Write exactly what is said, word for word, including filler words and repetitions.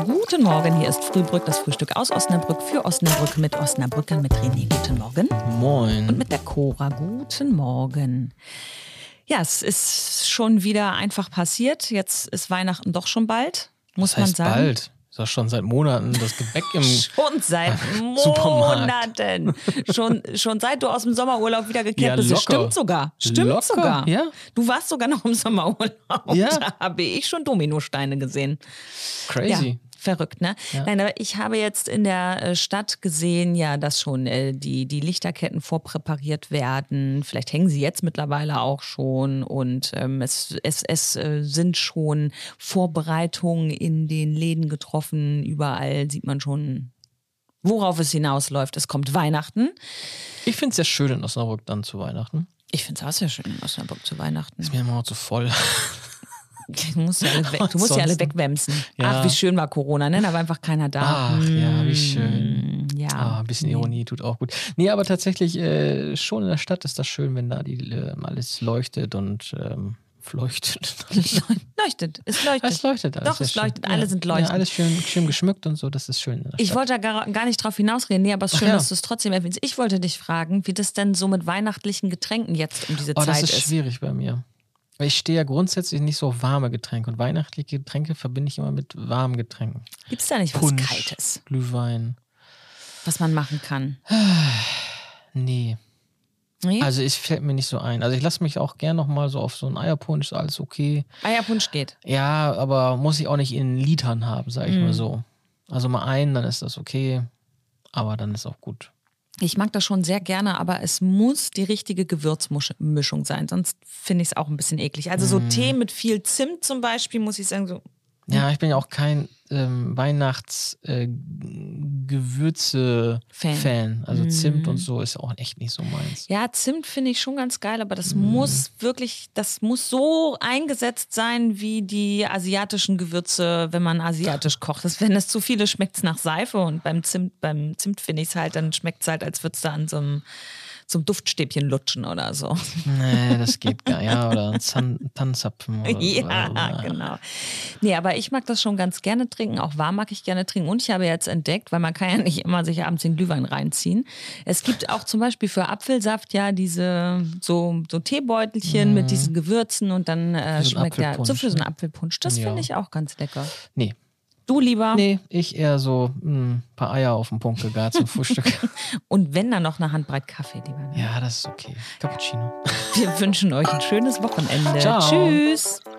Guten Morgen, hier ist Frühbrück, das Frühstück aus Osnabrück für Osnabrück mit Osnabrückern, mit René. Guten Morgen. Moin. Und mit der Cora. Guten Morgen. Ja, es ist schon wieder einfach passiert. Jetzt ist Weihnachten doch schon bald, muss das heißt man sagen. Bald. Ist doch schon seit Monaten das Gebäck im Schon seit Supermarkt. Monaten. schon, schon seit du aus dem Sommerurlaub wieder gekehrt Ja, bist. Das locker. stimmt sogar. Stimmt Locker, sogar. ja. Du warst sogar noch im Sommerurlaub. Ja. Da habe ich schon Dominosteine gesehen. Crazy. Ja, verrückt, ne? Ja. Nein, aber ich habe jetzt in der äh, Stadt gesehen, ja, dass schon äh, die, die Lichterketten vorpräpariert werden. Vielleicht hängen sie jetzt mittlerweile auch schon. Und ähm, es, es, es äh, sind schon Vorbereitungen in den Läden getroffen. Überall sieht man schon, worauf es hinausläuft. Es kommt Weihnachten. Ich finde es sehr schön in Osnabrück dann zu Weihnachten. Ich finde es auch sehr schön in Osnabrück zu Weihnachten. Ist mir immer noch zu voll. Du musst ja alle, weg, du musst ja alle wegwämsen. Ja. Ach, wie schön war Corona, ne? Da war einfach keiner da. Ach ja, wie schön. Ja. Ah, ein bisschen Ironie tut auch gut. Nee, aber tatsächlich äh, schon in der Stadt ist das schön, wenn da die, äh, alles leuchtet und ähm, fleuchtet. Leuchtet, es leuchtet. Es leuchtet alles. Doch, sehr es schön. leuchtet, alle ja. sind leuchtend. Ja, alles schön, schön geschmückt und so, das ist schön in der Stadt. Ich wollte da gar, gar nicht drauf hinausreden, nee, aber es ist Ach schön, ja. dass du es trotzdem erwähnst. Ich wollte dich fragen, wie das denn so mit weihnachtlichen Getränken jetzt um diese oh, Zeit das ist schwierig bei mir. Weil ich stehe ja grundsätzlich nicht so auf warme Getränke und weihnachtliche Getränke verbinde ich immer mit warmen Getränken. Gibt es da nicht Punsch, was Kaltes, Glühwein. was man machen kann? Nee. Nee? Also es fällt mir nicht so ein. Also ich lasse mich auch gern nochmal so auf so einen Eierpunsch, ist alles okay. Eierpunsch geht. Ja, aber muss ich auch nicht in Litern haben, sag ich Mhm. mal so. Also mal einen, dann ist das okay, aber dann ist auch gut. Ich mag das schon sehr gerne, aber es muss die richtige Gewürzmischung sein, sonst finde ich es auch ein bisschen eklig. Also so Mhm. Tee mit viel Zimt zum Beispiel, muss ich sagen, so. Ja, ich bin ja auch kein ähm, Weihnachts-Gewürze-Fan. Fan. Also Mhm. Zimt und so ist auch echt nicht so meins. Ja, Zimt finde ich schon ganz geil, aber das Mhm. muss wirklich, das muss so eingesetzt sein wie die asiatischen Gewürze, wenn man asiatisch kocht. Das, wenn es zu viele, schmeckt es nach Seife und beim Zimt, beim Zimt finde ich es halt, dann schmeckt es halt, als würdest du an so einem, so einem Duftstäbchen lutschen oder so. Nee, das geht gar nicht. Ja, oder ein Zahn, Tannenzapfen. Oder Ja, so. Also, genau. Nee, aber ich mag das schon ganz gerne trinken. Auch warm mag ich gerne trinken. Und ich habe jetzt entdeckt, weil man kann ja nicht immer sich abends den Glühwein reinziehen. Es gibt auch zum Beispiel für Apfelsaft ja diese so, so Teebeutelchen Mhm. mit diesen Gewürzen und dann äh, Für so einen schmeckt der so Apfelpunsch, für so einen ne? Apfelpunsch. Das Ja. finde ich auch ganz lecker. Nee. Du lieber. Nee, ich eher so ein paar Eier auf den Punkt gegart zum Frühstück. Und wenn dann noch eine Handbreit Kaffee, lieber. Ja, das ist okay. Cappuccino. Wir wünschen euch ein schönes Wochenende. Ciao. Tschüss.